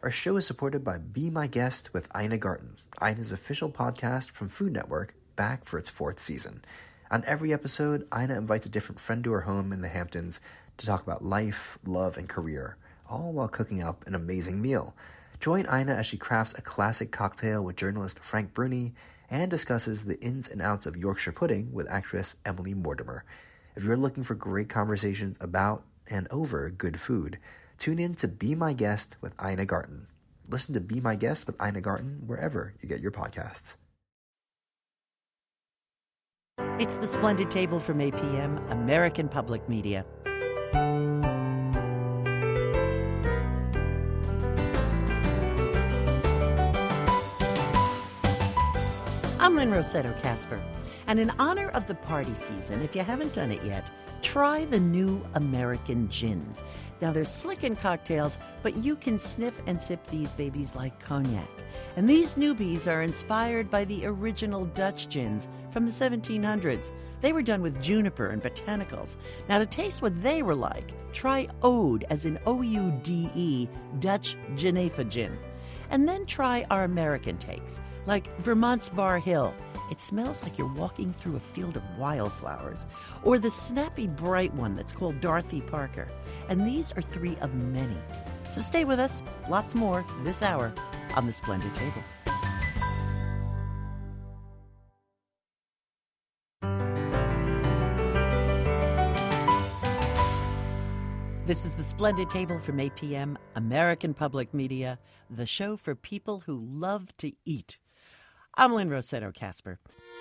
Our show is supported by Be My Guest with Ina Garten, Ina's official podcast from Food Network, back for its 4th season. On every episode, Ina invites a different friend to her home in the Hamptons to talk about life, love, and career, all while cooking up an amazing meal. Join Ina as she crafts a classic cocktail with journalist Frank Bruni and discusses the ins and outs of Yorkshire pudding with actress Emily Mortimer. If you're looking for great conversations about and over good food, tune in to Be My Guest with Ina Garten. Listen to Be My Guest with Ina Garten wherever you get your podcasts. It's the Splendid Table from APM, American Public Media. I'm Lynn Rossetto Casper, and in honor of the party season, if you haven't done it yet, try the new American gins. Now, they're slick in cocktails, but you can sniff and sip these babies like cognac. And these newbies are inspired by the original Dutch gins from the 1700s. They were done with juniper and botanicals. Now, to taste what they were like, try Ode, as in O-U-D-E, Dutch Genefa gin. And then try our American takes, like Vermont's Bar Hill. It smells like you're walking through a field of wildflowers. Or the snappy bright one that's called Dorothy Parker. And these are 3 of many. So stay with us, lots more this hour on the Splendid Table. This is the Splendid Table from APM, American Public Media, the show for people who love to eat. I'm Lynn Rossetto Casper.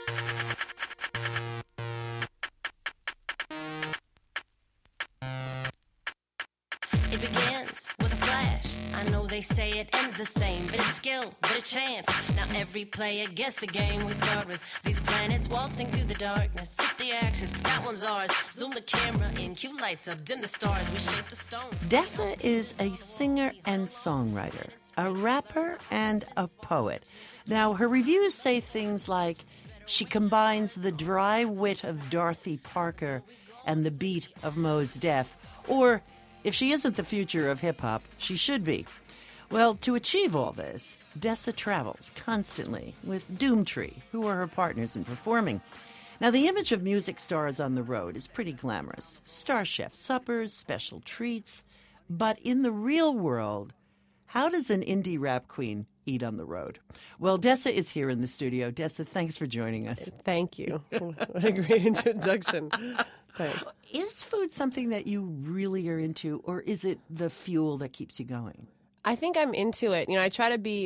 It begins with a flash. I know they say it ends the same, but it's skill, but a chance. Now every player gets the game. We start with these planets waltzing through the darkness. Tip the axis, that one's ours. Zoom the camera in, cue lights up, dim the stars. We shape the stone. Dessa is a singer and songwriter, a rapper and a poet. Now, her reviews say things like, she combines the dry wit of Dorothy Parker and the beat of Mos Def, or if she isn't the future of hip-hop, she should be. Well, to achieve all this, Dessa travels constantly with Doomtree, who are her partners in performing. Now, the image of music stars on the road is pretty glamorous. Star chef suppers, special treats. But in the real world, how does an indie rap queen eat on the road? Well, Dessa is here in the studio. Dessa, thanks for joining us. Thank you. What a great introduction. Thanks. Is food something that you really are into, or is it the fuel that keeps you going? I think I'm into it. You know, I try to be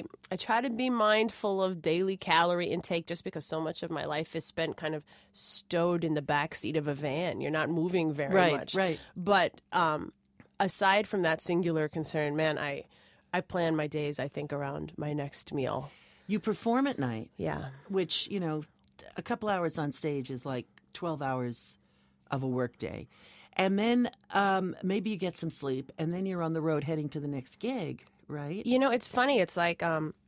mindful of daily calorie intake just because so much of my life is spent kind of stowed in the backseat of a van. You're not moving very much. Right. But aside from that singular concern, man, I plan my days, I think, around my next meal. You perform at night. Yeah. Which, you know, a couple hours on stage is like 12 hours of a work day. And then maybe you get some sleep, and then you're on the road heading to the next gig, right? You know, it's funny. It's like,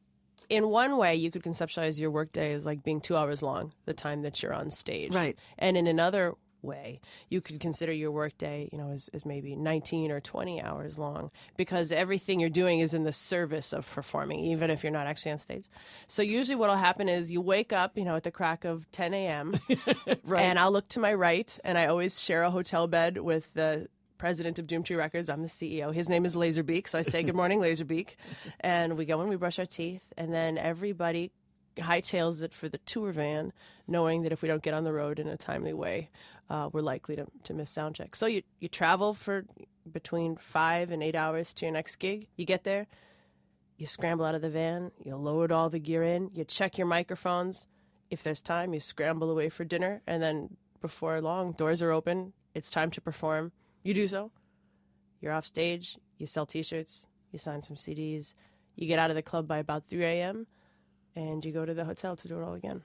in one way, you could conceptualize your workday as like being 2 hours long, the time that you're on stage. Right. And in another way, you could consider your workday, you know, as maybe 19 or 20 hours long, because everything you're doing is in the service of performing, even if you're not actually on stage. So usually what will happen is you wake up, you know, at the crack of 10 a.m. Right. And I'll look to my right, and I always share a hotel bed with the president of Doomtree Records. I'm the CEO. His name is Laserbeak, so I say, good morning, Laserbeak. And we go and we brush our teeth, and then everybody hightails it for the tour van, knowing that if we don't get on the road in a timely way, we're likely to miss sound check. So you travel for between 5 and 8 hours to your next gig. You get there, you scramble out of the van, you load all the gear in, you check your microphones. If there's time, you scramble away for dinner, and then before long, doors are open. It's time to perform. You do so. You're off stage. You sell T-shirts. You sign some CDs. You get out of the club by about 3 a.m., and you go to the hotel to do it all again.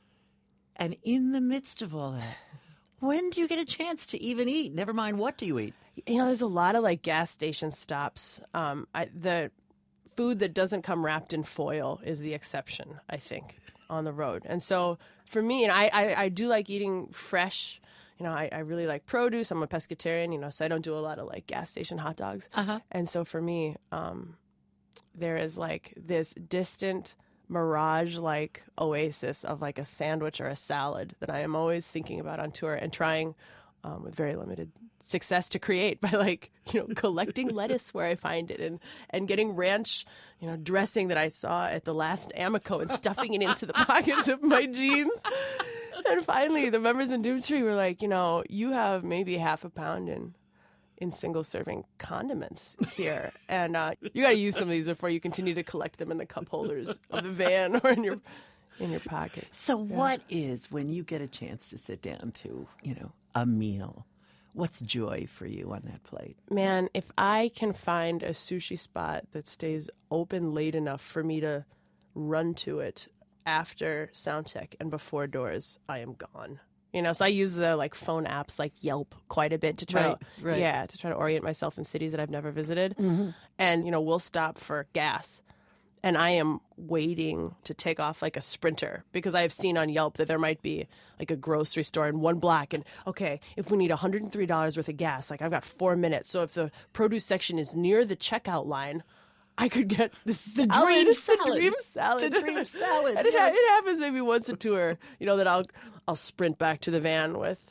And in the midst of all that, when do you get a chance to even eat? Never mind, what do you eat? You know, there's a lot of like gas station stops. The food that doesn't come wrapped in foil is the exception, I think, on the road. And so for me, and I do like eating fresh. You know, I really like produce. I'm a pescatarian, you know, so I don't do a lot of like gas station hot dogs. Uh-huh. And so for me, there is like this distant mirage-like oasis of like a sandwich or a salad that I am always thinking about on tour and trying with very limited success to create by like, collecting lettuce where I find it and getting ranch, dressing that I saw at the last Amico and stuffing it into the pockets of my jeans. And finally, the members in Doomtree were like, you have maybe half a pound in single-serving condiments here. And you got to use some of these before you continue to collect them in the cup holders of the van or in your pocket. So what is, when you get a chance to sit down to, a meal, what's joy for you on that plate? Man, if I can find a sushi spot that stays open late enough for me to run to it after sound check and before doors, I am gone. So I use the like phone apps like Yelp quite a bit to try to orient myself in cities that I've never visited. Mm-hmm. And we'll stop for gas. And I am waiting to take off like a sprinter because I have seen on Yelp that there might be like a grocery store in one block. And okay, if we need $103 worth of gas, like I've got 4 minutes. So if the produce section is near the checkout line, I could get the dream salad. The dream salad. The dream salad. And yes. It happens maybe once a tour, that I'll sprint back to the van with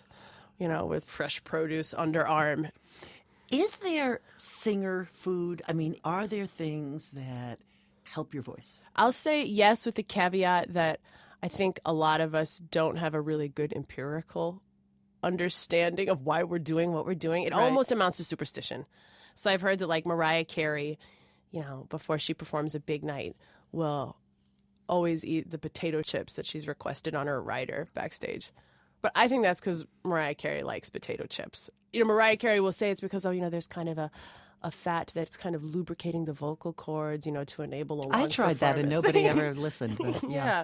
fresh produce underarm. Is there singer food? I mean, are there things that help your voice? I'll say yes with the caveat that I think a lot of us don't have a really good empirical understanding of why we're doing what we're doing. It almost amounts to superstition. So I've heard that like Mariah Carey, before she performs a big night, will always eat the potato chips that she's requested on her rider backstage. But I think that's because Mariah Carey likes potato chips. Mariah Carey will say it's because, there's kind of a fat that's kind of lubricating the vocal cords, to enable a long I tried that and nobody ever listened. But yeah.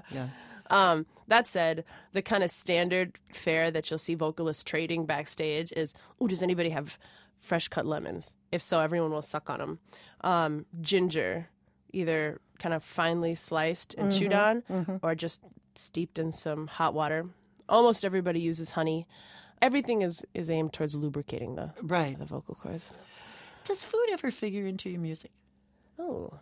That said, the kind of standard fare that you'll see vocalists trading backstage is, does anybody have fresh cut lemons? If so, everyone will suck on them. Ginger, either kind of finely sliced and chewed on or just steeped in some hot water. Almost everybody uses honey. Everything is aimed towards lubricating the vocal cords. Does food ever figure into your music? Oh,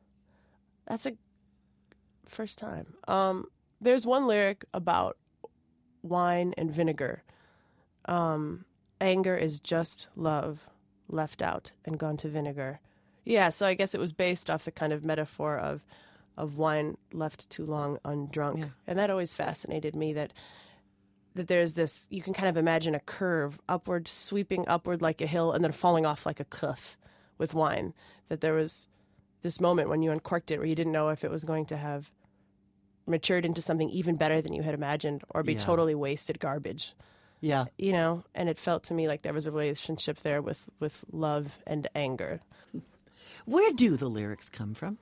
that's a first time. There's one lyric about wine and vinegar. Anger is just love left out and gone to vinegar. Yeah, so I guess it was based off the kind of metaphor of wine left too long undrunk. Yeah. And that always fascinated me that there's this, you can kind of imagine a curve upward, sweeping upward like a hill and then falling off like a cliff with wine. That there was this moment when you uncorked it where you didn't know if it was going to have matured into something even better than you had imagined or be totally wasted garbage. Yeah. And it felt to me like there was a relationship there with love and anger. Where do the lyrics come from?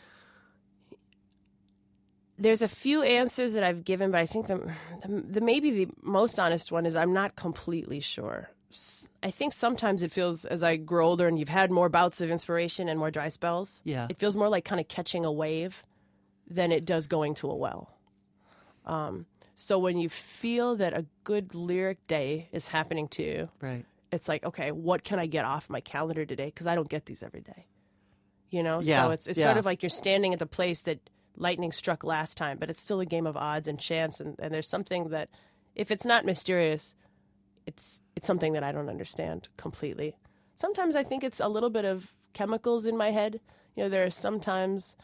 There's a few answers that I've given, but I think the maybe the most honest one is I'm not completely sure. I think sometimes it feels, as I grow older and you've had more bouts of inspiration and more dry spells, it feels more like kind of catching a wave than it does going to a well. So when you feel that a good lyric day is happening to you, it's like, okay, what can I get off my calendar today? Because I don't get these every day. So it's sort of like you're standing at the place that lightning struck last time, but it's still a game of odds and chance. And there's something that, if it's not mysterious, it's something that I don't understand completely. Sometimes I think it's a little bit of chemicals in my head. There are sometimes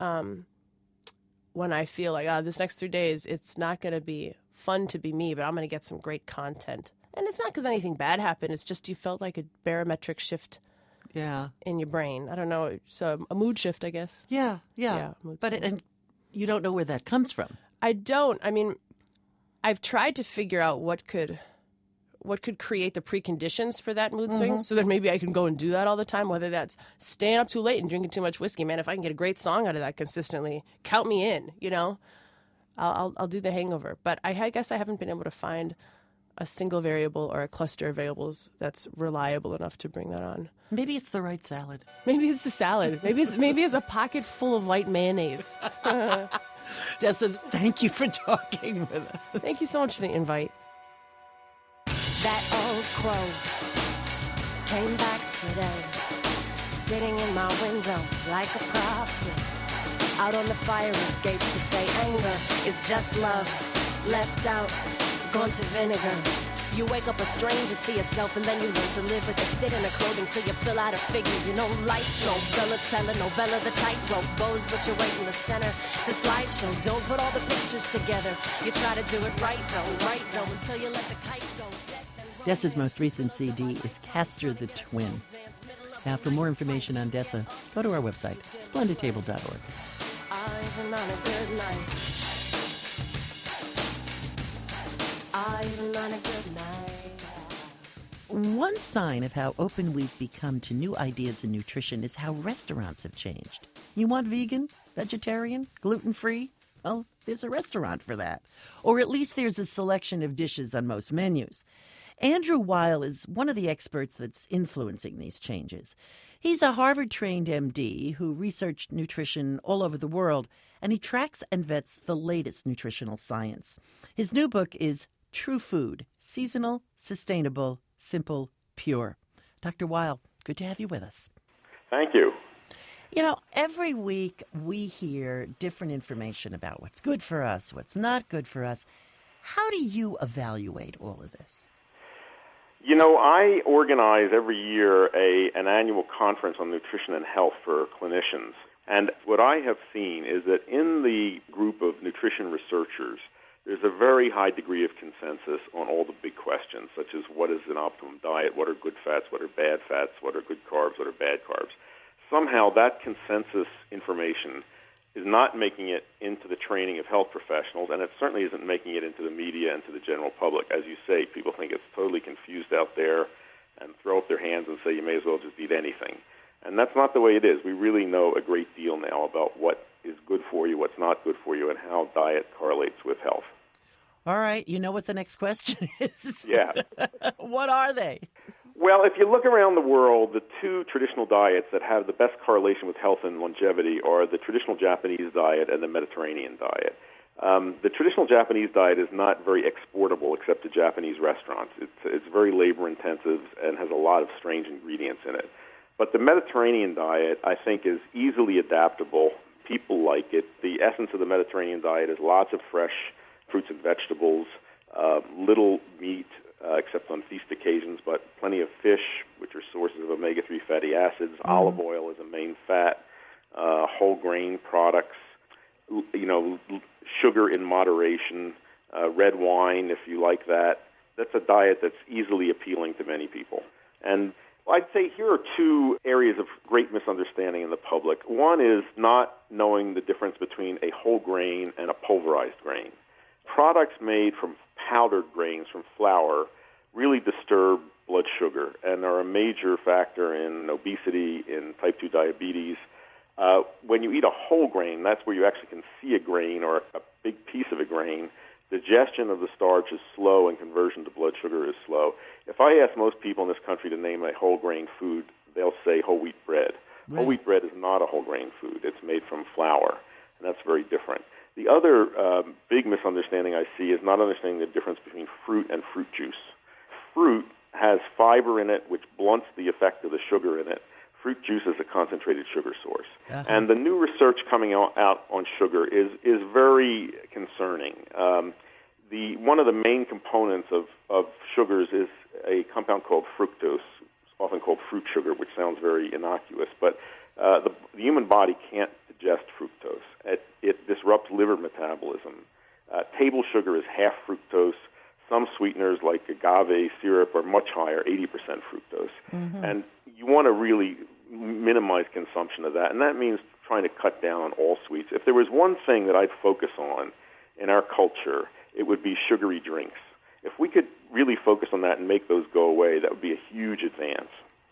when I feel like, this next 3 days, it's not going to be fun to be me, but I'm going to get some great content. And it's not because anything bad happened. It's just you felt like a barometric shift in your brain. I don't know. So a mood shift, I guess. Yeah. But and you don't know where that comes from. I don't. I mean, I've tried to figure out what could create the preconditions for that mood swing so that maybe I can go and do that all the time, whether that's staying up too late and drinking too much whiskey. Man, if I can get a great song out of that consistently, count me in, I'll do the hangover. But I guess I haven't been able to find a single variable or a cluster of variables that's reliable enough to bring that on. Maybe it's the right salad. Maybe it's the salad. Maybe it's a pocket full of white mayonnaise. Dessa, thank you for talking with us. Thank you so much for the invite. That old crow came back today. sitting in my window like a prophet. Out on the fire escape to say anger is just love. Left out, gone to vinegar. You wake up a stranger to yourself and then you learn to live with it. Sit in a clothing till you fill out a figure. You know lights, no Bella telenovela, the tightrope. Bows, but you're right in the center. The slideshow, don't put all the pictures together. You try to do it right though, until you let the kite go. Dessa's most recent CD is Castor the Twin. Now, for more information on Dessa, go to our website, splendidtable.org. Even on a good night. Even on a good night. One sign of how open we've become to new ideas in nutrition is how restaurants have changed. You want vegan, vegetarian, gluten-free? Well, there's a restaurant for that. Or at least there's a selection of dishes on most menus. Andrew Weil is one of the experts that's influencing these changes. He's a Harvard-trained MD who researched nutrition all over the world, and he tracks and vets the latest nutritional science. His new book is True Food, Seasonal, Sustainable, Simple, Pure. Dr. Weil, good to have you with us. Thank you. You know, every week we hear different information about what's good for us, what's not good for us. How do you evaluate all of this? You know, I organize every year an annual conference on nutrition and health for clinicians. And what I have seen is that in the group of nutrition researchers, there's a very high degree of consensus on all the big questions, such as what is an optimum diet, what are good fats, what are bad fats, what are good carbs, what are bad carbs. Somehow that consensus information is not making it into the training of health professionals, and it certainly isn't making it into the media and to the general public. As you say, people think it's totally confused out there and throw up their hands and say you may as well just eat anything. And that's not the way it is. We really know a great deal now about what is good for you, what's not good for you, and how diet correlates with health. All right, you know what the next question is. Yeah. What are they? Well, if you look around the world, the two traditional diets that have the best correlation with health and longevity are the traditional Japanese diet and the Mediterranean diet. The traditional Japanese diet is not very exportable except to Japanese restaurants. It's very labor-intensive and has a lot of strange ingredients in it. But the Mediterranean diet, I think, is easily adaptable. People like it. The essence of the Mediterranean diet is lots of fresh fruits and vegetables, little meat, except on feast occasions, but plenty of fish, which are sources of omega-3 fatty acids. Olive oil is a main fat. Whole grain products, sugar in moderation, red wine, if you like that. That's a diet that's easily appealing to many people. And I'd say here are two areas of great misunderstanding in the public. One is not knowing the difference between a whole grain and a pulverized grain. Products made from powdered grains, from flour, really disturb blood sugar and are a major factor in obesity, in type 2 diabetes. When you eat a whole grain, that's where you actually can see a grain or a big piece of a grain. Digestion of the starch is slow and conversion to blood sugar is slow. If I ask most people in this country to name a whole grain food, they'll say whole wheat bread. Right. Whole wheat bread is not a whole grain food. It's made from flour, and that's very different. The other big misunderstanding I see is not understanding the difference between fruit and fruit juice. Fruit has fiber in it, which blunts the effect of the sugar in it. Fruit juice is a concentrated sugar source. Uh-huh. And the new research coming out on sugar is very concerning. One of the main components of sugars is a compound called fructose, often called fruit sugar, which sounds very innocuous. But the human body can't digest fructose. It disrupts liver metabolism. Table sugar is half fructose. Some sweeteners like agave syrup are much higher, 80% fructose. Mm-hmm. And you want to really minimize consumption of that, and that means trying to cut down on all sweets. If there was one thing that I'd focus on in our culture, it would be sugary drinks. If we could really focus on that and make those go away, that would be a huge advance.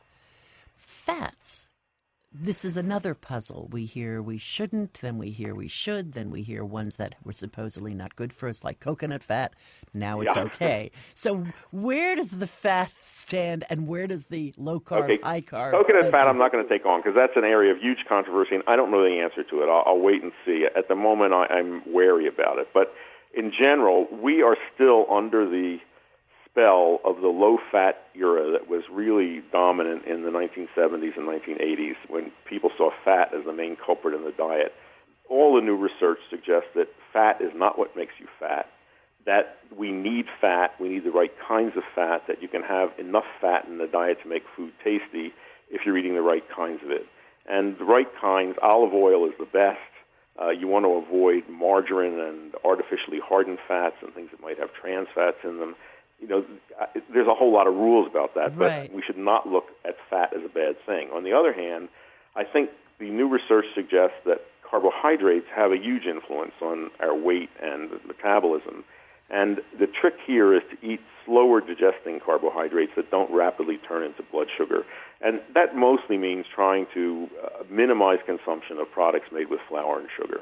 Fats. This is another puzzle. We hear we shouldn't, then we hear we should, then we hear ones that were supposedly not good for us, like coconut fat. Now it's okay. So where does the fat stand, and where does the low-carb, high-carb? Coconut fat I'm not going to take on because that's an area of huge controversy, and I don't know the answer to it. I'll wait and see. At the moment, I'm wary about it. But in general, we are still under the spell of the low-fat era that was really dominant in the 1970s and 1980s when people saw fat as the main culprit in the diet. All the new research suggests that fat is not what makes you fat, that we need fat, we need the right kinds of fat, that you can have enough fat in the diet to make food tasty if you're eating the right kinds of it. And the right kinds, olive oil is the best. You want to avoid margarine and artificially hardened fats and things that might have trans fats in them. You know, there's a whole lot of rules about that, but Right. we should not look at fat as a bad thing. On the other hand, I think the new research suggests that carbohydrates have a huge influence on our weight and metabolism. And the trick here is to eat slower digesting carbohydrates that don't rapidly turn into blood sugar. And that mostly means trying to minimize consumption of products made with flour and sugar.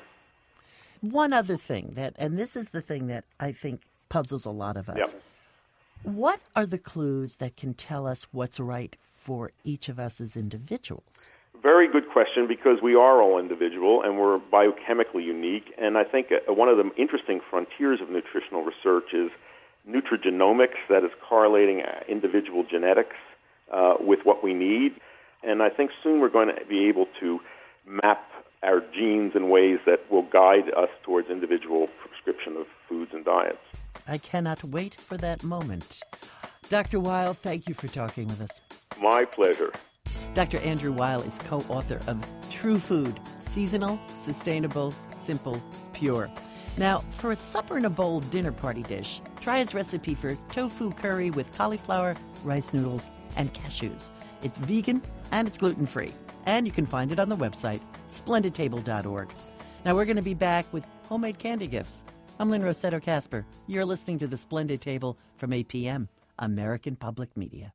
One other thing and this is the thing that I think puzzles a lot of us. Yep. What are the clues that can tell us what's right for each of us as individuals? Very good question, because we are all individual and we're biochemically unique. And I think one of the interesting frontiers of nutritional research is nutrigenomics, that is correlating individual genetics with what we need. And I think soon we're going to be able to map our genes in ways that will guide us towards individual prescription of foods and diets. I cannot wait for that moment. Dr. Weil, thank you for talking with us. My pleasure. Dr. Andrew Weil is co-author of True Food, Seasonal, Sustainable, Simple, Pure. Now, for a supper and a bowl dinner party dish, try his recipe for tofu curry with cauliflower, rice noodles, and cashews. It's vegan and it's gluten-free. And you can find it on the website, splendidtable.org. Now, we're going to be back with homemade candy gifts. I'm Lynn Rossetto Kasper. You're listening to The Splendid Table from APM, American Public Media.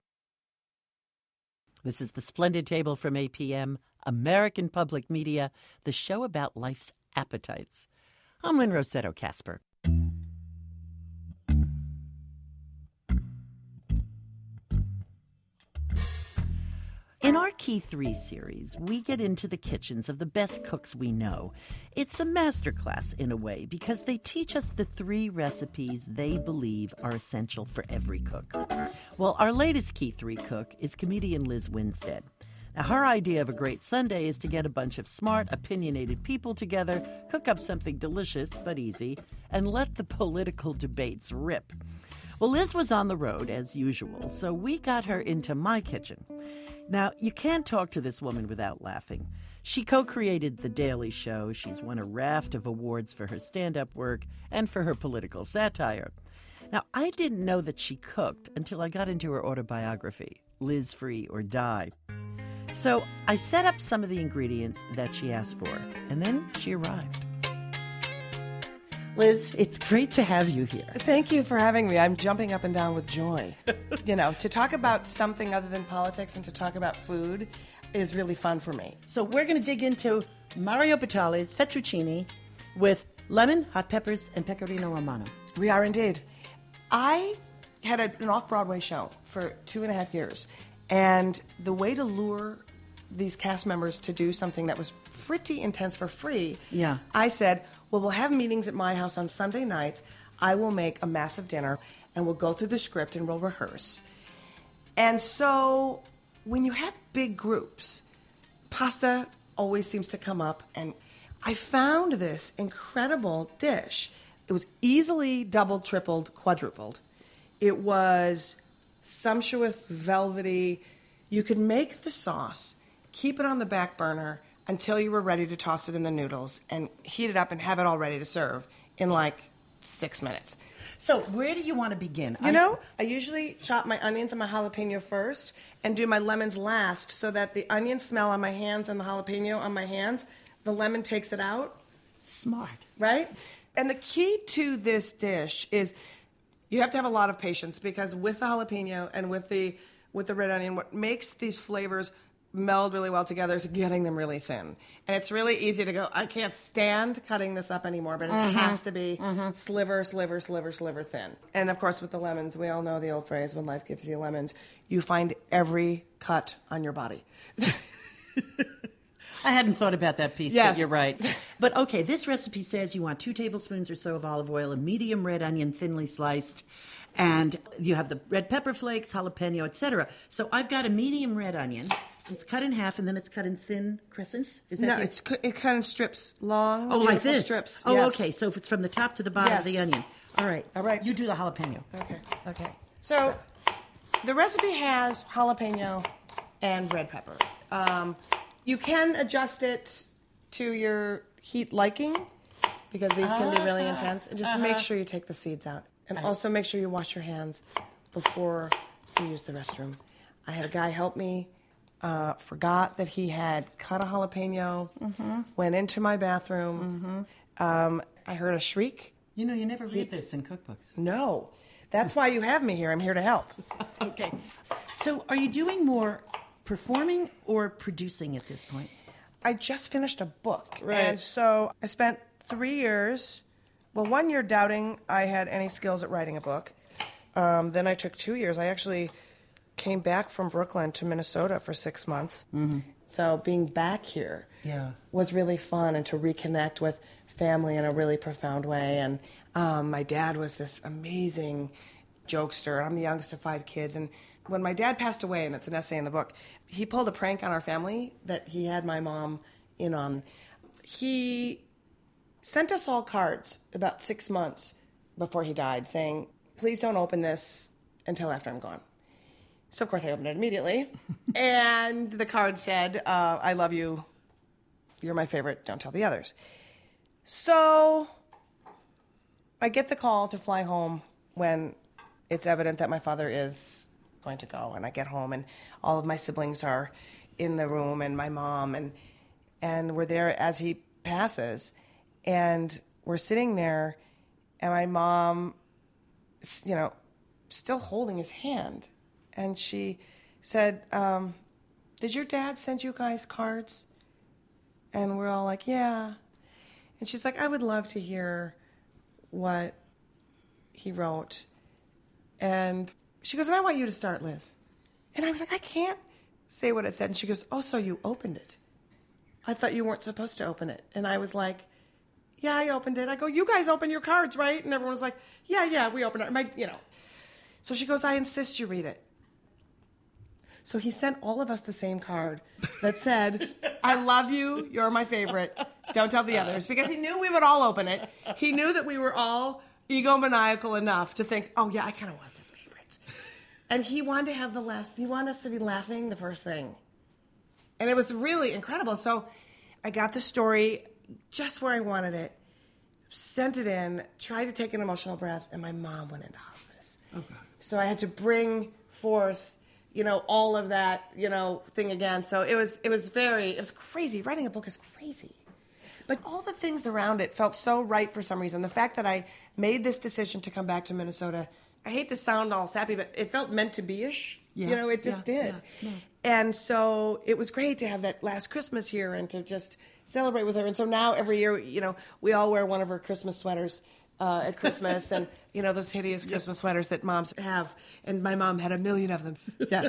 This is The Splendid Table from APM, American Public Media, the show about life's appetites. I'm Lynn Rossetto Kasper. In our Key 3 series, we get into the kitchens of the best cooks we know. It's a masterclass in a way because they teach us the 3 recipes they believe are essential for every cook. Well, our latest Key 3 cook is comedian Liz Winstead. Now, her idea of a great Sunday is to get a bunch of smart, opinionated people together, cook up something delicious but easy, and let the political debates rip. Well, Liz was on the road, as usual, so we got her into my kitchen. Now, you can't talk to this woman without laughing. She co-created The Daily Show. She's won a raft of awards for her stand-up work and for her political satire. Now, I didn't know that she cooked until I got into her autobiography, Liz Free or Die. So I set up some of the ingredients that she asked for, and then she arrived. Liz, it's great to have you here. Thank you for having me. I'm jumping up and down with joy. To talk about something other than politics and to talk about food is really fun for me. So we're going to dig into Mario Batali's fettuccine with lemon, hot peppers, and pecorino romano. We are indeed. I had an off-Broadway show for 2.5 years, and the way to lure these cast members to do something that was pretty intense for free, Yeah. I said, well, we'll have meetings at my house on Sunday nights. I will make a massive dinner, and we'll go through the script and we'll rehearse. And so when you have big groups, pasta always seems to come up, and I found this incredible dish. It was easily doubled, tripled, quadrupled. It was sumptuous, velvety. You could make the sauce, keep it on the back burner until you were ready to toss it in the noodles and heat it up and have it all ready to serve in like 6 minutes. So where do you want to begin? I usually chop my onions and my jalapeno first and do my lemons last so that the onion smell on my hands and the jalapeno on my hands, the lemon takes it out. Smart. Right? And the key to this dish is you have to have a lot of patience, because with the jalapeno and with the red onion, what makes these flavors meld really well together is getting them really thin. And it's really easy to go, I can't stand cutting this up anymore, but it has to be sliver, sliver, sliver, sliver thin. And of course with the lemons, we all know the old phrase, when life gives you lemons, you find every cut on your body. I hadn't thought about that piece, Yes. but you're right. But okay, this recipe says you want 2 tablespoons or so of olive oil, a medium red onion thinly sliced, And you have the red pepper flakes, jalapeno, etc. So I've got a medium red onion. It's cut in half, and then it's cut in thin crescents. Is that No, it's cut in strips, long. Oh, like beautiful this? strips. Oh, yes. okay. So if it's from the top to the bottom of Yes. the onion. All right. All right. You do the jalapeno. Okay. So the recipe has jalapeno and red pepper. You can adjust it to your heat liking because these can be really intense. And just make sure you take the seeds out. And also make sure you wash your hands before you use the restroom. I had a guy help me, forgot that he had cut a jalapeno, went into my bathroom. I heard a shriek. You know, you never read this in cookbooks. No. That's why you have me here. I'm here to help. Okay. So are you doing more performing or producing at this point? I just finished a book. Right. And so I spent 3 years, 1 year doubting I had any skills at writing a book. Then I took 2 years. I actually came back from Brooklyn to Minnesota for 6 months. So being back here was really fun, and to reconnect with family in a really profound way. And my dad was this amazing jokester. I'm the youngest of 5 kids. And when my dad passed away, and it's an essay in the book, he pulled a prank on our family that he had my mom in on. He sent us all cards about 6 months before he died saying, please don't open this until after I'm gone. So, of course, I opened it immediately. And the card said, I love you. You're my favorite. Don't tell the others. So I get the call to fly home when it's evident that my father is going to go. And I get home, and all of my siblings are in the room, and my mom, and we're there as he passes. And we're sitting there, and my mom, still holding his hand. And she said, did your dad send you guys cards? And we're all like, yeah. And she's like, I would love to hear what he wrote. And she goes, and I want you to start, Liz. And I was like, I can't say what it said. And she goes, oh, so you opened it. I thought you weren't supposed to open it. And I was like, yeah, I opened it. I go, you guys open your cards, right? And everyone was like, yeah, we opened it. So she goes, I insist you read it. So he sent all of us the same card that said, I love you, you're my favorite, don't tell the others. Because he knew we would all open it. He knew that we were all egomaniacal enough to think, oh yeah, I kind of was his favorite. And he wanted to have he wanted us to be laughing the first thing. And it was really incredible. So I got the story just where I wanted it, sent it in, tried to take an emotional breath, and my mom went into hospice. Oh, God. So I had to bring forth, all of that, thing again. So it was crazy. Writing a book is crazy. But all the things around it felt so right for some reason. The fact that I made this decision to come back to Minnesota, I hate to sound all sappy, but it felt meant to be-ish. Yeah. It just did. Yeah. And so it was great to have that last Christmas here and to just celebrate with her. And so now every year, we all wear one of her Christmas sweaters at Christmas, and those hideous Christmas sweaters that moms have, and my mom had 1 million of them. Yeah.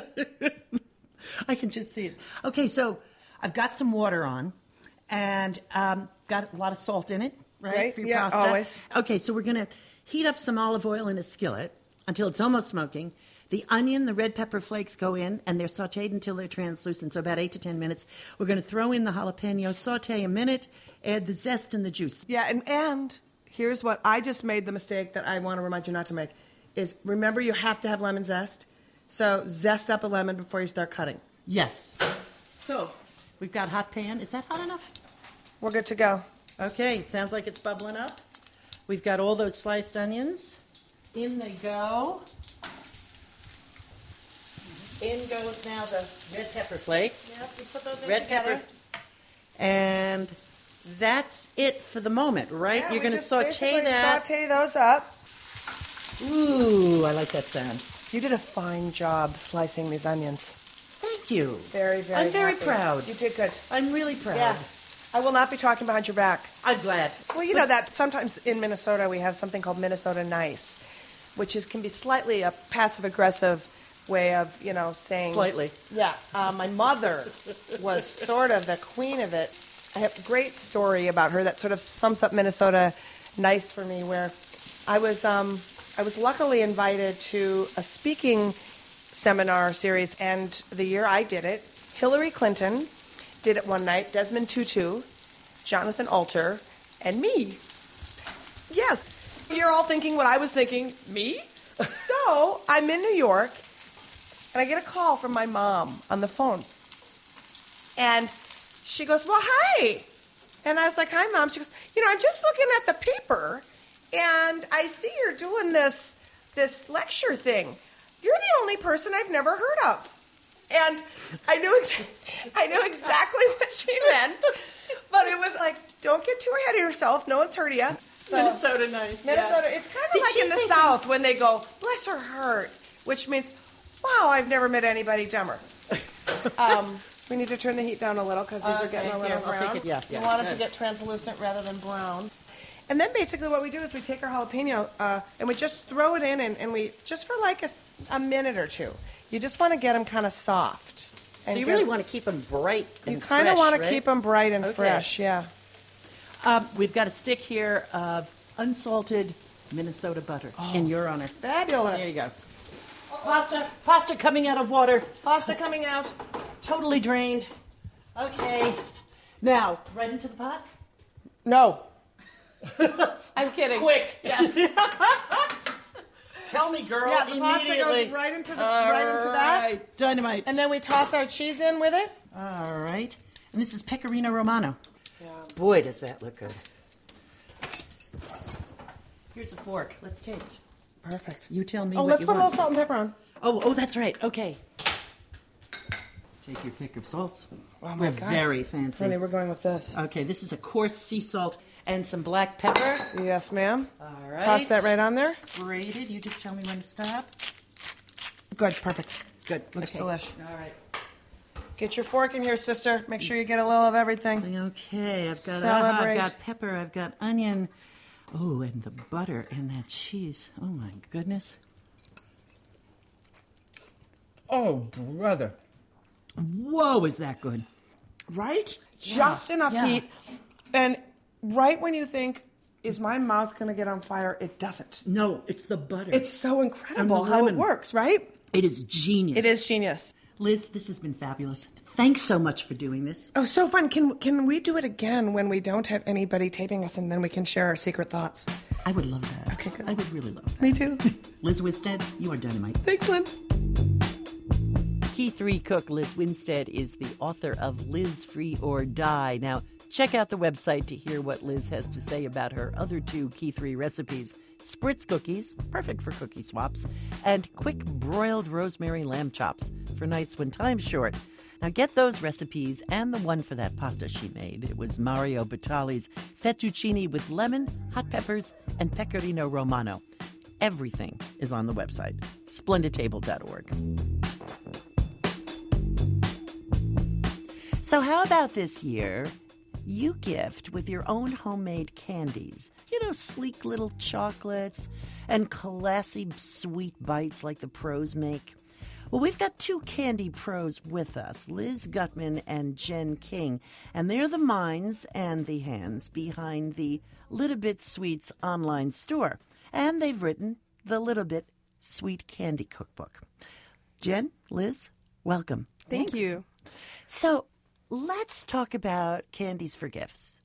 I can just see it. Okay, so I've got some water on, and got a lot of salt in it, right? For your pasta. Always. Okay, so we're going to heat up some olive oil in a skillet until it's almost smoking. The onion, the red pepper flakes go in, and they're sautéed until they're translucent, so about 8 to 10 minutes. We're going to throw in the jalapeno, saute a minute, add the zest and the juice. Yeah, and here's what I just made the mistake that I want to remind you not to make, is remember you have to have lemon zest. So zest up a lemon before you start cutting. Yes. So we've got hot pan. Is that hot enough? We're good to go. Okay, it sounds like it's bubbling up. We've got all those sliced onions. In they go. In goes now the red pepper flakes. Yep, we put those in Red together. pepper. And that's it for the moment, right? Yeah, You're going to just saute basically that. Saute those up. Ooh, I like that sound. You did a fine job slicing these onions. Thank you. Very, very I'm very happy. proud. You did good. I'm really proud. Yeah. I will not be talking behind your back. I'm glad. Well, you know that sometimes in Minnesota we have something called Minnesota Nice, which can be slightly a passive-aggressive way of, saying... Slightly. Yeah. My mother was sort of the queen of it. I have a great story about her that sort of sums up Minnesota Nice for me, where I was I was luckily invited to a speaking seminar series, and the year I did it, Hillary Clinton did it one night, Desmond Tutu, Jonathan Alter, and me. Yes, you're all thinking what I was thinking, me? So I'm in New York, and I get a call from my mom on the phone. And she goes, well, hi. And I was like, hi, Mom. She goes, I'm just looking at the paper, and I see you're doing this lecture thing. You're the only person I've never heard of. And I knew exactly what she meant, but it was like, don't get too ahead of yourself. No one's heard of you. So, Minnesota nice. Minnesota, yeah. it's kind of like in the South when they go, bless her heart, which means, wow, I've never met anybody dumber. We need to turn the heat down a little because these are getting a little brown. I'll take it, yeah. You want it to get translucent rather than brown. And then basically what we do is we take our jalapeno and we just throw it in and we, just for like a minute or two, you just want to get them kind of soft. So you really want to keep them bright and You kind of want to right? keep them bright and Okay. fresh, yeah. We've got a stick here of unsalted Minnesota butter in your honor. Fabulous. There you go. Pasta coming out of water. Pasta coming out. Totally drained. Okay. Now, right into the pot? No. I'm kidding. Quick. Yes. Tell me, girl, Yeah, the pasta immediately. goes right into that. Right. Dynamite. And then we toss our cheese in with it. All right. And this is Pecorino Romano. Yeah. Boy, does that look good. Here's a fork. Let's taste. Perfect. You tell me Oh, what let's you put a want. little salt and pepper on. Oh, that's right. Okay. Take your pick of salts. Oh, my We're God. very fancy. Honey, we're going with this. Okay, this is a coarse sea salt and some black pepper. Yes, ma'am. All right. Toss that right on there. Grated. You just tell me when to stop. Good, perfect. Good. Looks okay. delish. All right. Get your fork in here, sister. Make sure you get a little of everything. Okay, I've got Celebrate. I've got pepper, I've got onion. Oh, and the butter and that cheese. Oh my goodness. Oh, brother. Whoa, is that good? Right? Just enough heat. And right when you think, is my mouth going to get on fire? It doesn't. No, it's the butter. It's so incredible And the how it lemon. works, right? It is genius. It is genius. Liz, this has been fabulous. Thanks so much for doing this. Oh, so fun. Can we do it again when we don't have anybody taping us and then we can share our secret thoughts? I would love that. Okay, good. I would really love that. Me too. Liz Winstead, you are dynamite. Thanks, Lynn. Key 3 cook Liz Winstead is the author of Liz Free or Die. Now, check out the website to hear what Liz has to say about her other 2 Key 3 recipes. Spritz cookies, perfect for cookie swaps, and quick broiled rosemary lamb chops for nights when time's short. Now get those recipes and the one for that pasta she made. It was Mario Batali's fettuccine with lemon, hot peppers, and pecorino romano. Everything is on the website, splendidtable.org. So how about this year? You gift with your own homemade candies. You know, sleek little chocolates and classy sweet bites like the pros make. Well, we've got 2 candy pros with us, Liz Gutman and Jen King, and they're the minds and the hands behind the Little Bit Sweets online store. And they've written the Little Bit Sweet Candy Cookbook. Jen, Liz, welcome. Thank you. So, let's talk about candies for gifts.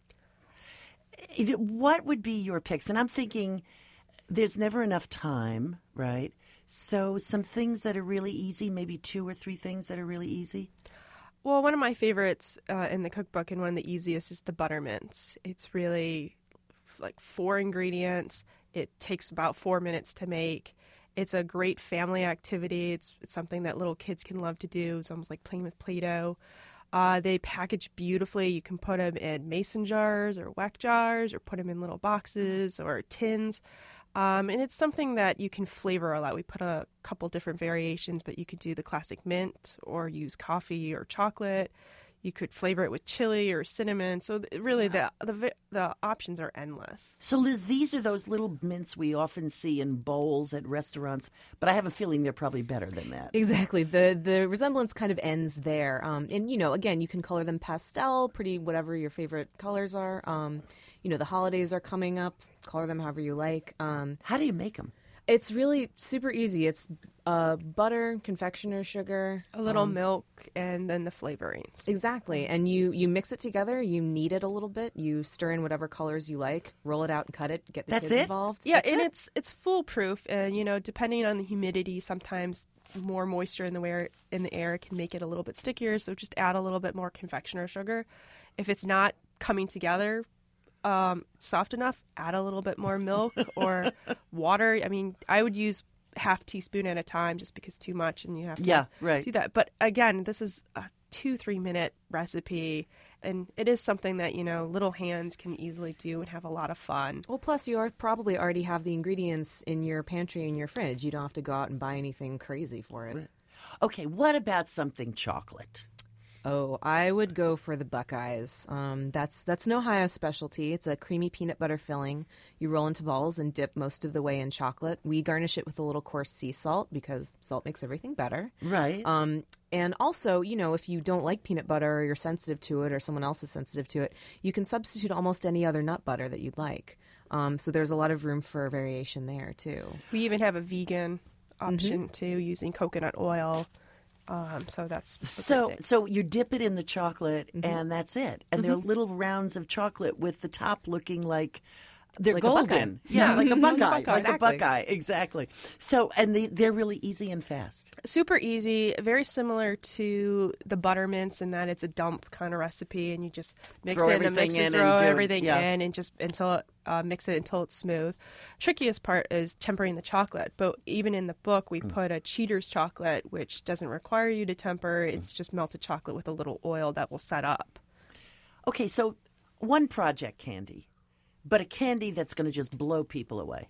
What would be your picks? And I'm thinking there's never enough time, right? So some things that are really easy, maybe 2 or 3 things that are really easy. Well, one of my favorites in the cookbook and one of the easiest is the buttermints. It's really like 4 ingredients. It takes about 4 minutes to make. It's a great family activity. It's something that little kids can love to do. It's almost like playing with Play-Doh. They package beautifully. You can put them in mason jars or weck jars or put them in little boxes or tins. And it's something that you can flavor a lot. We put a couple different variations, but you could do the classic mint or use coffee or chocolate. You could flavor it with chili or cinnamon. So really the options are endless. So, Liz, these are those little mints we often see in bowls at restaurants, but I have a feeling they're probably better than that. Exactly. The resemblance kind of ends there. And, again, you can color them pastel, pretty whatever your favorite colors are. The holidays are coming up. Color them however you like. How do you make them? It's really super easy. It's butter, confectioner's sugar, A little milk, and then the flavorings. Exactly. And you mix it together. You knead it a little bit. You stir in whatever colors you like. Roll it out and cut it. Get the kids involved. Yeah, and it's foolproof. And depending on the humidity, sometimes more moisture in the air can make it a little bit stickier. So just add a little bit more confectioner's sugar. If it's not coming together soft enough, add a little bit more milk or water. I mean, I would use half teaspoon at a time just because too much and you have to do that. But again, this is a 2-3 minute recipe, and it is something that little hands can easily do and have a lot of fun. Well, plus you probably already have the ingredients in your pantry, in your fridge. You don't have to go out and buy anything crazy for it. Okay, what about something chocolate? Oh, I would go for the Buckeyes. That's an Ohio specialty. It's a creamy peanut butter filling. You roll into balls and dip most of the way in chocolate. We garnish it with a little coarse sea salt because salt makes everything better. Right. And also, if you don't like peanut butter or you're sensitive to it or someone else is sensitive to it, you can substitute almost any other nut butter that you'd like. So there's a lot of room for variation there, too. We even have a vegan option, too, using coconut oil. So that's so you dip it in the chocolate and that's it. And they're little rounds of chocolate with the top looking like they're like golden. Yeah, like a buckeye. Like a buckeye, exactly. So and they're really easy and fast. Super easy, very similar to the buttermints in that it's a dump kind of recipe, and you just mix it in the mixer, throw everything in, and just mix it until it's smooth. Trickiest part is tempering the chocolate, but even in the book we put a Cheater's chocolate, which doesn't require you to temper. It's just melted chocolate with a little oil that will set up. Okay, so one project candy, but a candy that's going to just blow people away.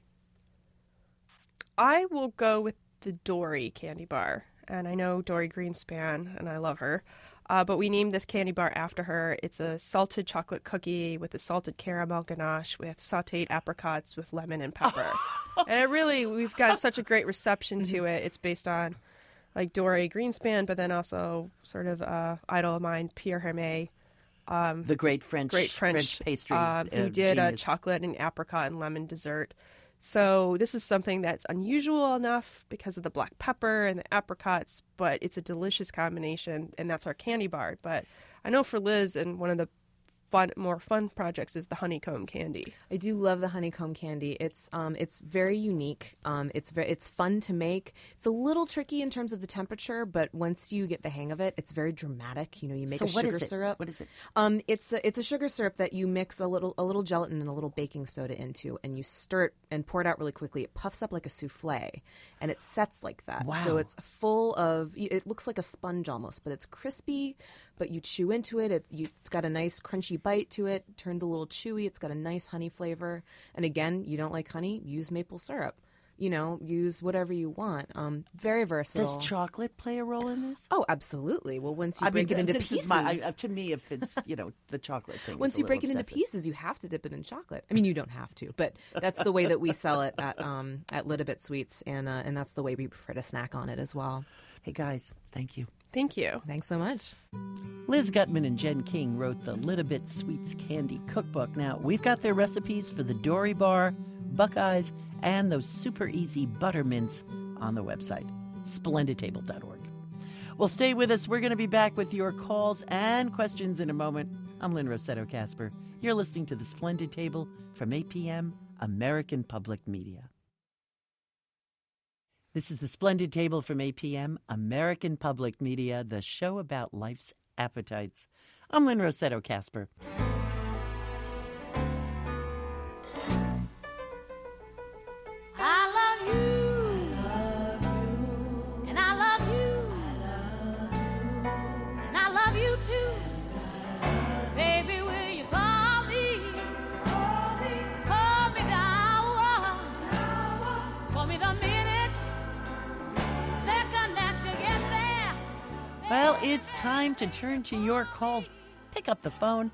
I will go with the Dory candy bar. And I know Dory Greenspan, and I love her. But we named this candy bar after her. It's a salted chocolate cookie with a salted caramel ganache with sauteed apricots with lemon and pepper. And we've got such a great reception to it. It's based on like Dory Greenspan, but then also sort of idol of mine, Pierre Hermé. The great French pastry. Who did a chocolate and apricot and lemon dessert. So this is something that's unusual enough because of the black pepper and the apricots, but it's a delicious combination, and that's our candy bar. But I know for Liz, and one of the more fun projects is the honeycomb candy. I do love the honeycomb candy. It's very unique. It's fun to make. It's a little tricky in terms of the temperature, but once you get the hang of it, it's very dramatic. You make a sugar syrup. What is it? It's a sugar syrup that you mix a little gelatin and a little baking soda into, and you stir it and pour it out really quickly. It puffs up like a souffle, and it sets like that. Wow. So it's full of. It looks like a sponge almost, but it's crispy. But you chew into it. It's got a nice crunchy bite to it. Turns a little chewy. It's got a nice honey flavor. And again, you don't like honey, use maple syrup. Use whatever you want. Very versatile. Does chocolate play a role in this? Oh, absolutely. Well, once you break it into pieces. To me, if it's, the chocolate thing. Once you break it into pieces, you have to dip it in chocolate. I mean, you don't have to, but that's the way that we sell it at Lit a Bit Sweets, and that's the way we prefer to snack on it as well. Hey, guys, thank you. Thank you. Thanks so much. Liz Gutman and Jen King wrote the Lit a Bit Sweets Candy Cookbook. Now, we've got their recipes for the Dory Bar, Buckeyes, and those super easy buttermints on the website, splendidtable.org. Well, stay with us. We're going to be back with your calls and questions in a moment. I'm Lynn Rossetto Kasper. You're listening to The Splendid Table from 8 p.m., American Public Media. This is The Splendid Table from 8 p.m., American Public Media, the show about life's appetites. I'm Lynn Rossetto Kasper. I love you, and I love you, and I love you too. Baby, will you call me the hour, call me the minute, second that you get there. Well, it's time to turn to your calls. Pick up the phone,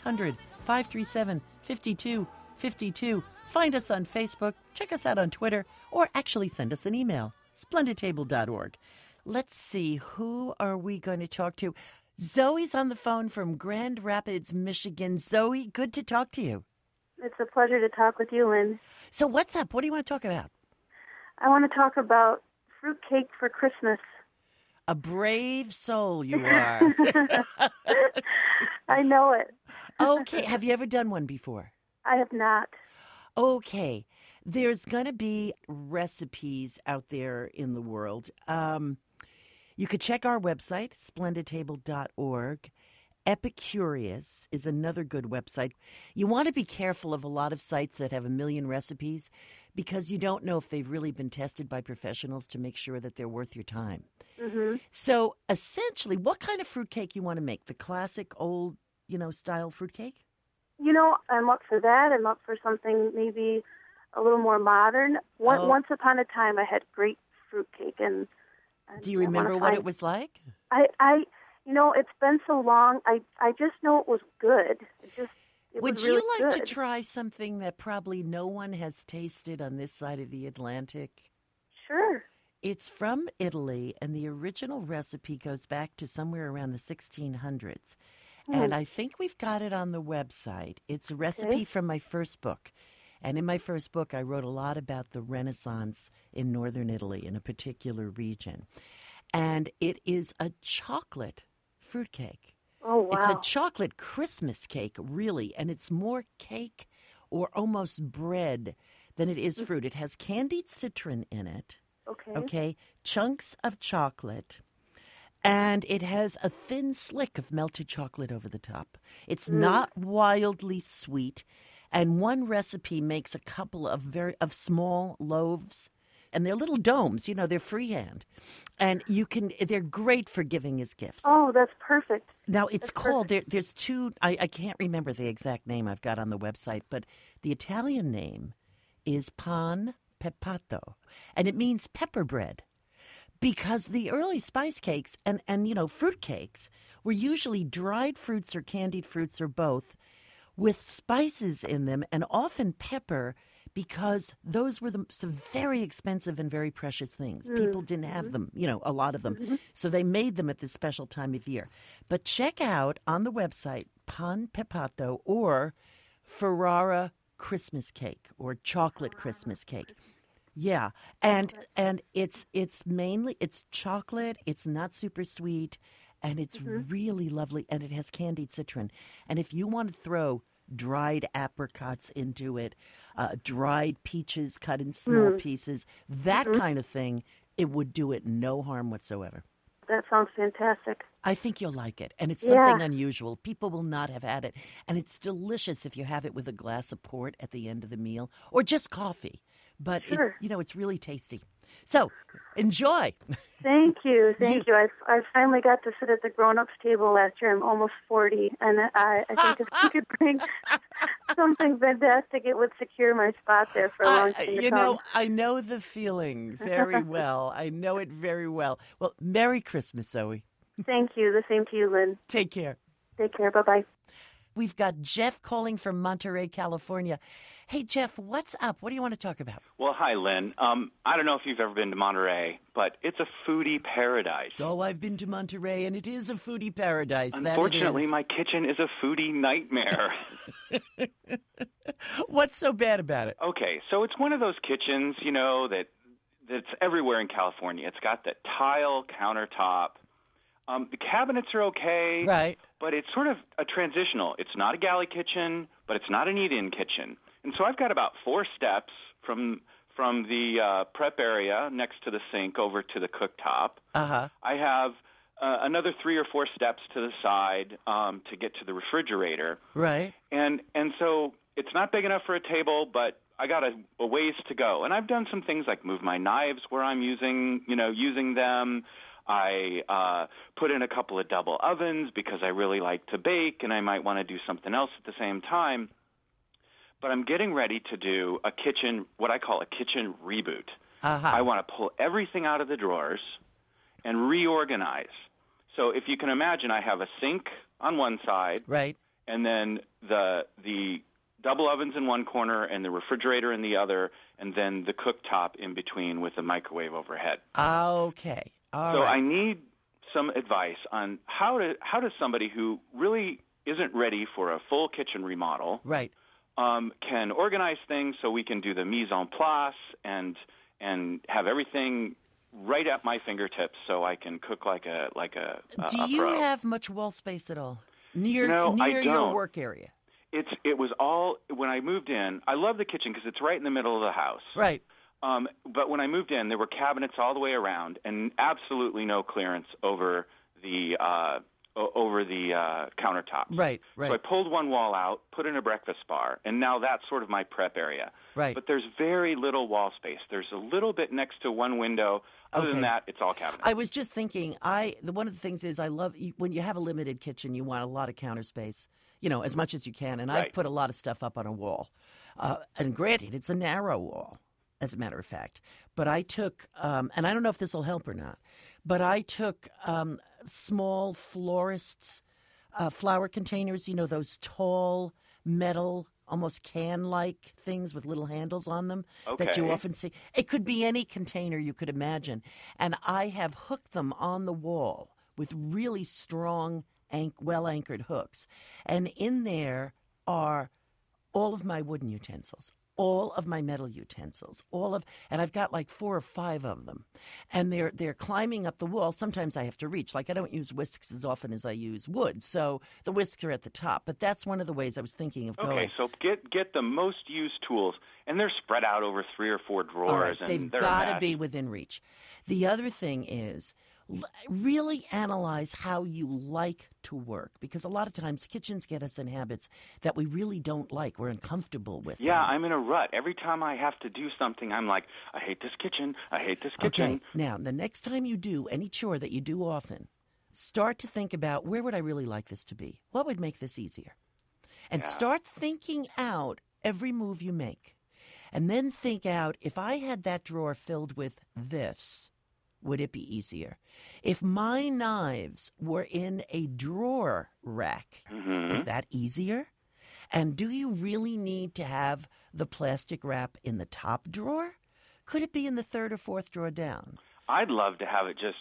800-537-5252. Find us on Facebook, check us out on Twitter, or actually send us an email, splendidtable.org. Let's see, who are we going to talk to? Zoe's on the phone from Grand Rapids, Michigan. Zoe, good to talk to you. It's a pleasure to talk with you, Lynn. So what's up? What do you want to talk about? I want to talk about fruitcake for Christmas. A brave soul you are. I know it. Okay, have you ever done one before? I have not. Okay, there's going to be recipes out there in the world. You could check our website, splendidtable.org. Epicurious is another good website. You want to be careful of a lot of sites that have a million recipes because you don't know if they've really been tested by professionals to make sure that they're worth your time. Mm-hmm. So essentially, what kind of fruitcake you want to make? The classic old, style fruitcake? I'm up for that. I'm up for something maybe a little more modern. Once upon a time, I had great fruitcake. And do you remember what it was like? It's been so long. I just know it was good. Would really you like good. to try something that probably no one has tasted on this side of the Atlantic? Sure. It's from Italy, and the original recipe goes back to somewhere around the 1600s. And I think we've got it on the website. It's a recipe from my first book. And in my first book, I wrote a lot about the Renaissance in northern Italy, in a particular region. And it is a chocolate fruitcake. Oh, wow. It's a chocolate Christmas cake, really, and it's more cake or almost bread than it is fruit. It has candied citron in it. Okay, chunks of chocolate, and it has a thin slick of melted chocolate over the top. It's not wildly sweet, and one recipe makes a couple of small loaves, and they're little domes. They're freehand, and they're great for giving as gifts. Oh, that's perfect. Now it's called. There's two. I can't remember the exact name I've got on the website, but the Italian name is pan peppato, and it means pepper bread, because the early spice cakes and fruit cakes were usually dried fruits or candied fruits or both with spices in them, and often pepper, because those were some very expensive and very precious things. People didn't have them, a lot of them. So they made them at this special time of year. But check out on the website pan peppato or Ferrara Christmas cake or chocolate Christmas cake. Yeah, and it's mainly chocolate. It's not super sweet, and it's really lovely, and it has candied citron. And if you want to throw dried apricots into it, dried peaches cut in small pieces, that kind of thing, it would do it no harm whatsoever. That sounds fantastic. I think you'll like it, and it's something unusual. People will not have had it, and it's delicious if you have it with a glass of port at the end of the meal or just coffee. But it's really tasty. So enjoy. Thank you. I finally got to sit at the grown-ups table last year. I'm almost 40, and I think if we could bring something fantastic, it would secure my spot there for a long time to come. I know the feeling very well. I know it very well. Well, Merry Christmas, Zoe. Thank you. The same to you, Lynn. Take care. Take care. Bye-bye. We've got Jeff calling from Monterey, California. Hey, Jeff, what's up? What do you want to talk about? Well, hi, Lynn. I don't know if you've ever been to Monterey, but it's a foodie paradise. Oh, I've been to Monterey, and it is a foodie paradise. Unfortunately, my kitchen is a foodie nightmare. What's so bad about it? Okay, so it's one of those kitchens, that's everywhere in California. It's got that tile countertop. The cabinets are okay, right? But it's sort of a transitional. It's not a galley kitchen, but it's not an eat-in kitchen. And so I've got about 4 steps from the prep area next to the sink over to the cooktop. Uh-huh. I have another 3 or 4 steps to the side to get to the refrigerator. Right. And so it's not big enough for a table, but I got a ways to go. And I've done some things like move my knives where I'm using them. I put in a couple of double ovens because I really like to bake and I might want to do something else at the same time. But I'm getting ready to do a kitchen, what I call a kitchen reboot. Uh-huh. I want to pull everything out of the drawers and reorganize. So if you can imagine, I have a sink on one side. Right. And then the double ovens in one corner and the refrigerator in the other, and then the cooktop in between with the microwave overhead. Okay. All so right. I need some advice on how does somebody who really isn't ready for a full kitchen remodel right. Can organize things so we can do the mise en place and and have everything right at my fingertips, so I can cook like a Do you pro. have much wall space at all near I your don't. work area? It was all when I moved in. I love the kitchen because it's right in the middle of the house. Right. But when I moved in, there were cabinets all the way around, and absolutely no clearance over the countertops. Right. So I pulled one wall out, put in a breakfast bar, and now that's sort of my prep area. Right. But there's very little wall space. There's a little bit next to one window. Other than that, it's all cabinets. I was just thinking, one of the things is I love when you have a limited kitchen, you want a lot of counter space, as much as you can. And I've put a lot of stuff up on a wall. And granted, it's a narrow wall, as a matter of fact. But I took, and I don't know if this will help or not, but I took small florists' flower containers, those tall metal, almost can-like things with little handles on them that you often see. It could be any container you could imagine. And I have hooked them on the wall with really strong, well-anchored hooks. And in there are all of my wooden utensils, all of my metal utensils, and I've got like 4 or 5 of them. And they're climbing up the wall. Sometimes I have to reach. Like I don't use whisks as often as I use wood, so the whisks are at the top. But that's one of the ways I was thinking of going. Okay, so get the most used tools, and they're spread out over 3 or 4 drawers. All right, and they've they're got a to mess. be within reach. The other thing is really analyze how you like to work, because a lot of times kitchens get us in habits that we really don't like. We're uncomfortable with. Yeah, them. I'm in a rut. Every time I have to do something, I'm like, I hate this kitchen. I hate this kitchen. Okay, now the next time you do any chore that you do often, start to think about, where would I really like this to be? What would make this easier? And start thinking out every move you make. And then think out, if I had that drawer filled with this, would it be easier? If my knives were in a drawer rack, is that easier? And do you really need to have the plastic wrap in the top drawer? Could it be in the 3rd or 4th drawer down? I'd love to have it just,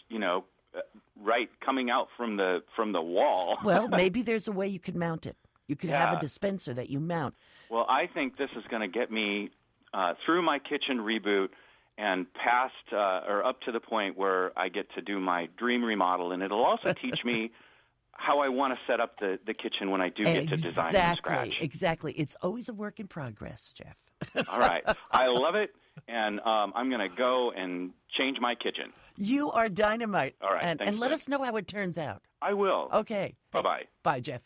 right coming out from the wall. Well, maybe there's a way you could mount it. You could have a dispenser that you mount. Well, I think this is going to get me through my kitchen reboot and past or up to the point where I get to do my dream remodel. And it'll also teach me how I want to set up the kitchen when I do get to design from scratch. Exactly. It's always a work in progress, Jeff. All right. I love it. And I'm going to go and change my kitchen. You are dynamite. All right. And let us know how it turns out. I will. Okay. Bye-bye. Bye, Jeff.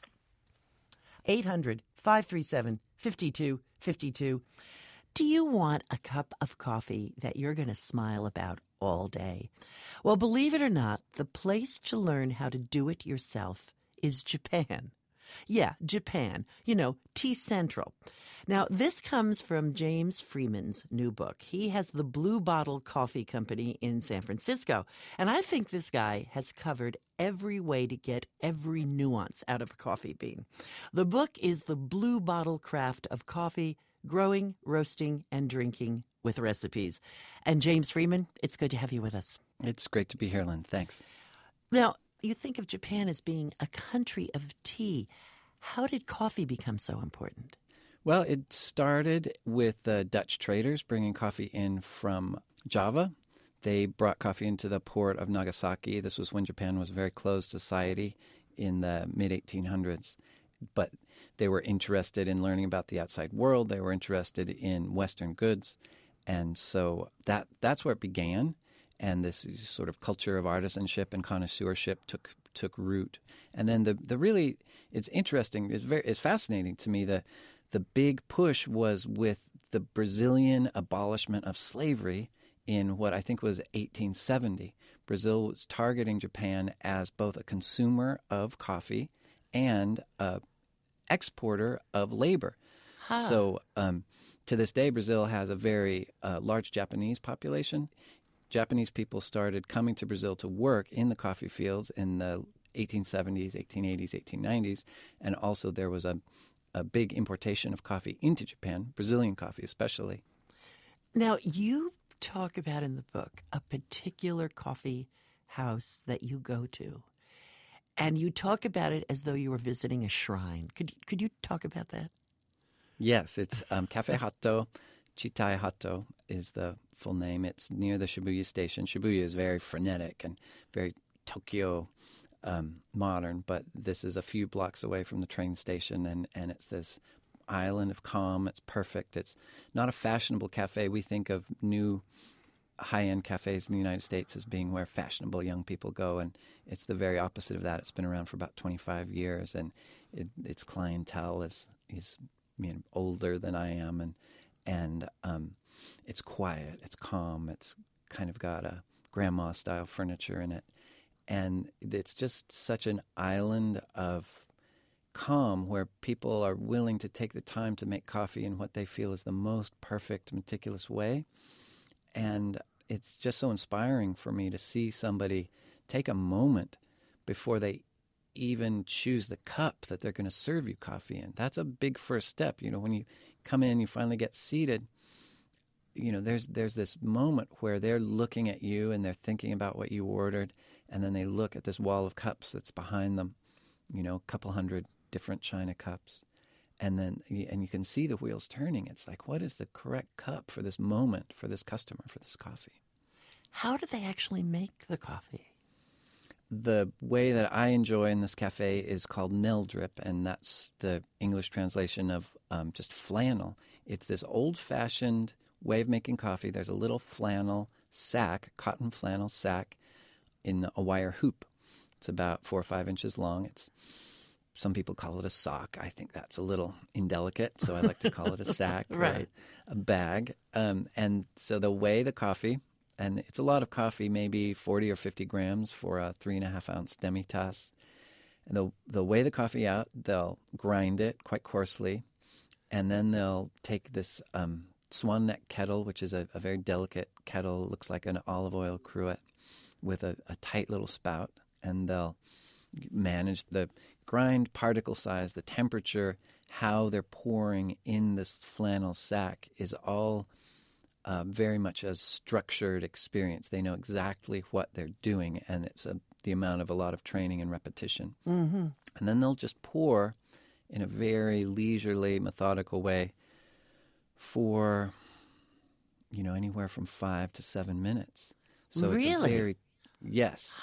800-537-5252. Do you want a cup of coffee that you're going to smile about all day? Well, believe it or not, the place to learn how to do it yourself is Japan. Yeah, Japan. Tea Central. Now, this comes from James Freeman's new book. He has the Blue Bottle Coffee Company in San Francisco. And I think this guy has covered every way to get every nuance out of a coffee bean. The book is The Blue Bottle Craft of Coffee, Growing, Roasting, and Drinking with Recipes. And James Freeman, it's good to have you with us. It's great to be here, Lynn. Thanks. Now, you think of Japan as being a country of tea. How did coffee become so important? Well, it started with the Dutch traders bringing coffee in from Java. They brought coffee into the port of Nagasaki. This was when Japan was a very closed society in the mid-1800s. But they were interested in learning about the outside world. They were interested in Western goods. And so that's where it began. And this sort of culture of artisanship and connoisseurship took root. And then the really, it's interesting, it's fascinating to me, the big push was with the Brazilian abolishment of slavery in what I think was 1870. Brazil was targeting Japan as both a consumer of coffee and a exporter of labor. Huh. So to this day, Brazil has a very large Japanese population. Japanese people started coming to Brazil to work in the coffee fields in the 1870s, 1880s, 1890s, and also there was a big importation of coffee into Japan, Brazilian coffee especially. Now, you talk about in the book a particular coffee house that you go to, and you talk about it as though you were visiting a shrine. Could you talk about that? Yes, it's Cafe Hato. Chitai Hato is the full name. It's near the Shibuya station. Shibuya is very frenetic and very Tokyo modern, but this is a few blocks away from the train station, and it's this island of calm. It's perfect. It's not a fashionable cafe. We think of new high-end cafes in the United States as being where fashionable young people go, and it's the very opposite of that. It's been around for about 25 years, and its clientele is older than I am, and it's quiet, it's calm, it's kind of got a grandma-style furniture in it, and it's just such an island of calm where people are willing to take the time to make coffee in what they feel is the most perfect, meticulous way. And it's just so inspiring for me to see somebody take a moment before they even choose the cup that they're going to serve you coffee in. That's a big first step. When you come in, you finally get seated, there's this moment where they're looking at you and they're thinking about what you ordered, and then they look at this wall of cups that's behind them, a couple hundred different China cups. And you can see the wheels turning. It's like, what is the correct cup for this moment, for this customer, for this coffee? How do they actually make the coffee? The way that I enjoy in this cafe is called Nell Drip, and that's the English translation of just flannel. It's this old-fashioned way of making coffee. There's a little flannel sack, cotton flannel sack, in a wire hoop. It's about 4 or 5 inches long. Some people call it a sock. I think that's a little indelicate, so I like to call it a sack right. or a bag. And so the way the coffee, and it's a lot of coffee, maybe 40 or 50 grams for a 3.5-ounce demi-tasse. And they'll weigh the coffee out. They'll grind it quite coarsely, and then they'll take this swan neck kettle, which is a very delicate kettle, looks like an olive oil cruet with a tight little spout, and they'll manage the grind particle size, the temperature, how they're pouring in this flannel sack is all very much a structured experience. They know exactly what they're doing, and it's the amount of a lot of training and repetition. Mm-hmm. And then they'll just pour in a very leisurely, methodical way for, anywhere from 5 to 7 minutes. So really? Yes.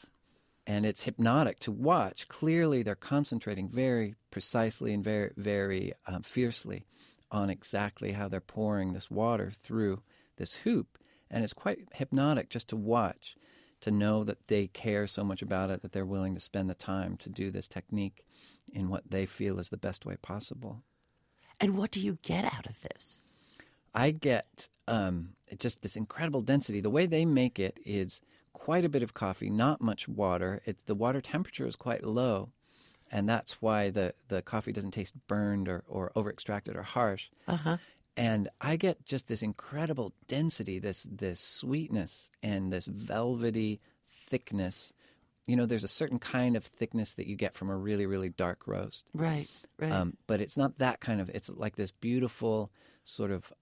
And it's hypnotic to watch. Clearly, they're concentrating very precisely and very, very fiercely on exactly how they're pouring this water through this hoop. And it's quite hypnotic just to watch, to know that they care so much about it, that they're willing to spend the time to do this technique in what they feel is the best way possible. And what do you get out of this? I get just this incredible density. The way they make it is quite a bit of coffee, not much water. The water temperature is quite low, and that's why the coffee doesn't taste burned or over-extracted or harsh. Uh-huh. And I get just this incredible density, this sweetness and this velvety thickness. There's a certain kind of thickness that you get from a really, really dark roast. Right. But it's not that kind of, it's like this beautiful sort of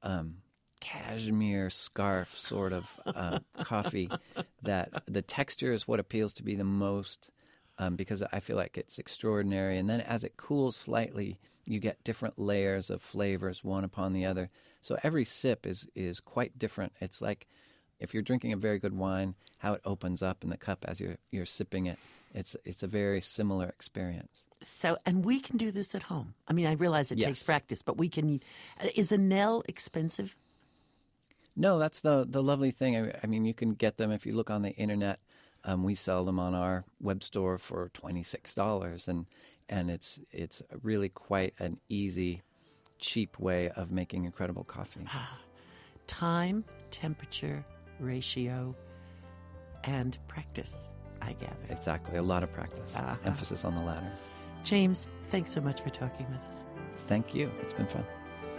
cashmere scarf sort of coffee that the texture is what appeals to me the most because I feel like it's extraordinary. And then as it cools slightly, you get different layers of flavors one upon the other. So every sip is quite different. It's like if you're drinking a very good wine, how it opens up in the cup as you're sipping it. It's a very similar experience. So, and we can do this at home. I mean, I realize it Yes. takes practice, but we can. Is a Nell expensive? No, that's the lovely thing. I mean, you can get them if you look on the internet. We sell them on our web store for $26, and it's really quite an easy, cheap way of making incredible coffee. Time, temperature, ratio, and practice, I gather. Exactly, a lot of practice. Uh-huh. Emphasis on the latter. James, thanks so much for talking with us. Thank you. It's been fun.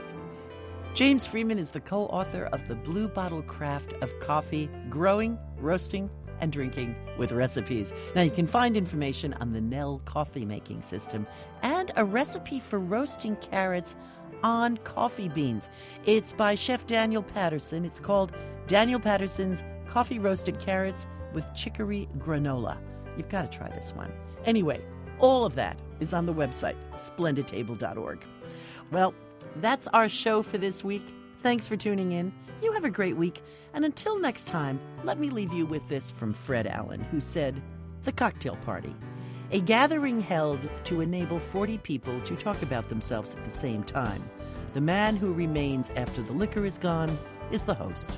James Freeman is the co-author of The Blue Bottle Craft of Coffee, Growing, Roasting, and Drinking with Recipes. Now, you can find information on the Nell coffee making system and a recipe for roasting carrots on coffee beans. It's by Chef Daniel Patterson. It's called Daniel Patterson's Coffee Roasted Carrots with Chicory Granola. You've got to try this one. Anyway, all of that is on the website, splendidtable.org. Well, that's our show for this week. Thanks for tuning in. You have a great week. And until next time, let me leave you with this from Fred Allen, who said, "The cocktail party. A gathering held to enable 40 people to talk about themselves at the same time. The man who remains after the liquor is gone is the host."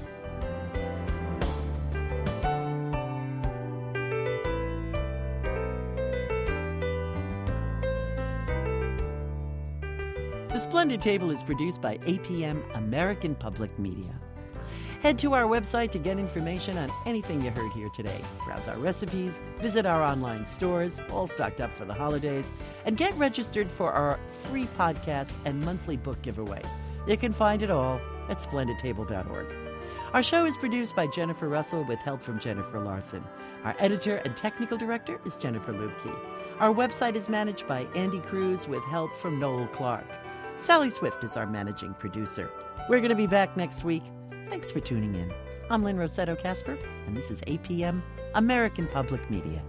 The Splendid Table is produced by APM American Public Media. Head to our website to get information on anything you heard here today. Browse our recipes, visit our online stores, all stocked up for the holidays, and get registered for our free podcast and monthly book giveaway. You can find it all at splendidtable.org. Our show is produced by Jennifer Russell with help from Jennifer Larson. Our editor and technical director is Jennifer Lubke. Our website is managed by Andy Cruz with help from Noel Clark. Sally Swift is our managing producer. We're going to be back next week. Thanks for tuning in. I'm Lynn Rossetto Kasper, and this is APM American Public Media.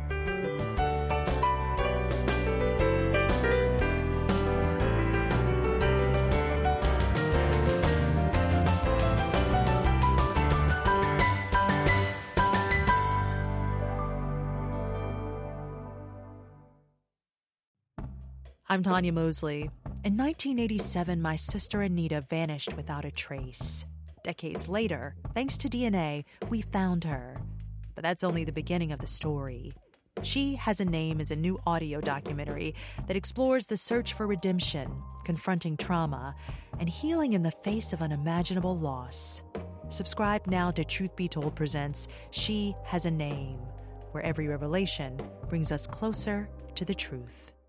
I'm Tanya Mosley. In 1987, my sister Anita vanished without a trace. Decades later, thanks to DNA, we found her. But that's only the beginning of the story. She Has a Name is a new audio documentary that explores the search for redemption, confronting trauma, and healing in the face of unimaginable loss. Subscribe now to Truth Be Told presents She Has a Name, where every revelation brings us closer to the truth.